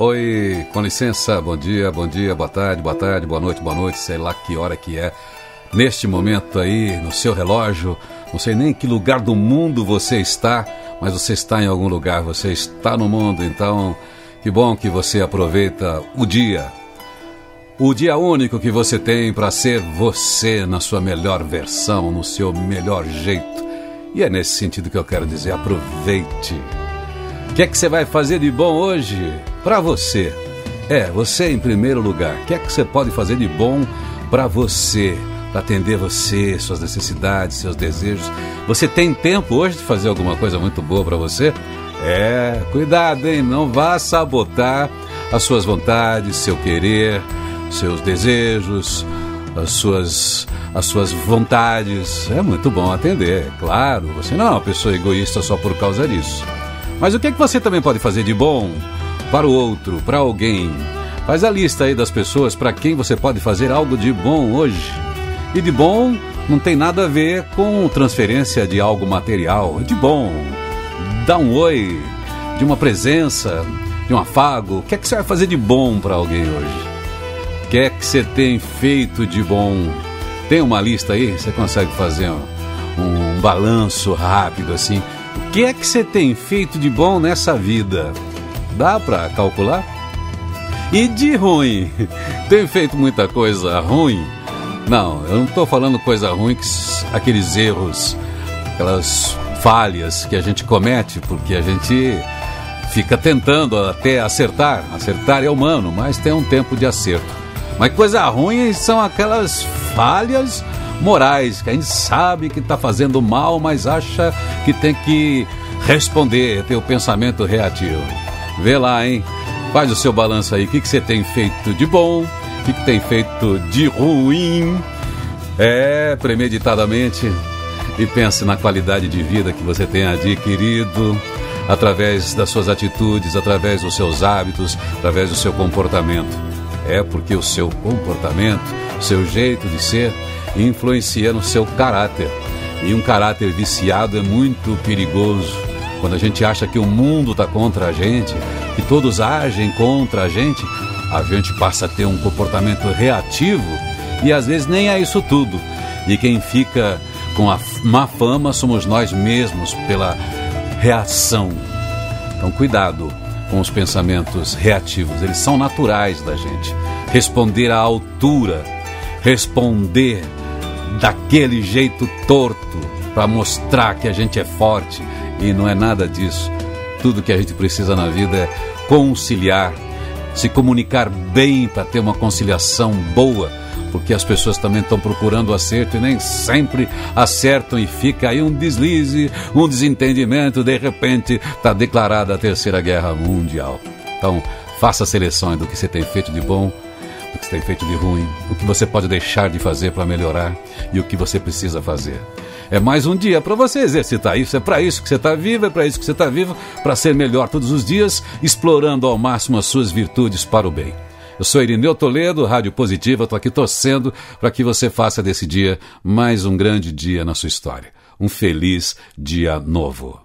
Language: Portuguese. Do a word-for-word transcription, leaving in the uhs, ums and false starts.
Oi, com licença, bom dia, bom dia, boa tarde, boa tarde, boa noite, boa noite, sei lá que hora que é. Neste momento aí, no seu relógio, não sei nem em que lugar do mundo você está, mas você está em algum lugar, você está no mundo, então que bom que você aproveita o dia. O dia único que você tem para ser você na sua melhor versão, no seu melhor jeito. E é nesse sentido que eu quero dizer, aproveite. O que é que você vai fazer de bom hoje para você? É, você em primeiro lugar. O que é que você pode fazer de bom para você? Para atender você, suas necessidades, seus desejos. Você tem tempo hoje de fazer alguma coisa muito boa para você? É, cuidado, hein? Não vá sabotar as suas vontades, seu querer, seus desejos, as suas, as suas vontades. É muito bom atender, claro. Você não é uma pessoa egoísta só por causa disso. Mas o que é que você também pode fazer de bom para o outro, para alguém? Faz a lista aí das pessoas para quem você pode fazer algo de bom hoje. E de bom não tem nada a ver com transferência de algo material. De bom, dá um oi, de uma presença, de um afago. O que é que você vai fazer de bom para alguém hoje? O que é que você tem feito de bom? Tem uma lista aí? Você consegue fazer um, um balanço rápido assim? O que é que você tem feito de bom nessa vida? Dá para calcular? E de ruim? Tem feito muita coisa ruim? Não, eu não estou falando coisa ruim, que, aqueles erros, aquelas falhas que a gente comete, porque a gente fica tentando até acertar. Acertar é humano, mas tem um tempo de acerto. Mas coisa ruim são aquelas falhas morais, que a gente sabe que está fazendo mal, mas acha que tem que responder, ter o pensamento reativo. Vê lá, hein? Faz o seu balanço aí. O que, que você tem feito de bom? O que, que tem feito de ruim? É, premeditadamente. E pense na qualidade de vida que você tem adquirido através das suas atitudes, através dos seus hábitos, através do seu comportamento. É porque o seu comportamento, o seu jeito de ser, influencia no seu caráter. E um caráter viciado é muito perigoso. Quando a gente acha que o mundo está contra a gente, que todos agem contra a gente, a gente passa a ter um comportamento reativo e às vezes nem é isso tudo. E quem fica com a má fama somos nós mesmos pela reação. Então cuidado com os pensamentos reativos, eles são naturais da gente. Responder à altura, responder daquele jeito torto para mostrar que a gente é forte, e não é nada disso. Tudo que a gente precisa na vida é conciliar, se comunicar bem para ter uma conciliação boa, porque as pessoas também estão procurando o acerto e nem sempre acertam, e fica aí um deslize, um desentendimento, de repente está declarada a Terceira Guerra Mundial. Então faça a seleção do que você tem feito de bom, do que você tem feito de ruim, o que você pode deixar de fazer para melhorar e o que você precisa fazer. É mais um dia para você exercitar isso, é para isso que você está vivo, é para isso que você está vivo, para ser melhor todos os dias, explorando ao máximo as suas virtudes para o bem. Eu sou Irineu Toledo, Rádio Positiva, estou aqui torcendo para que você faça desse dia mais um grande dia na sua história. Um feliz dia novo.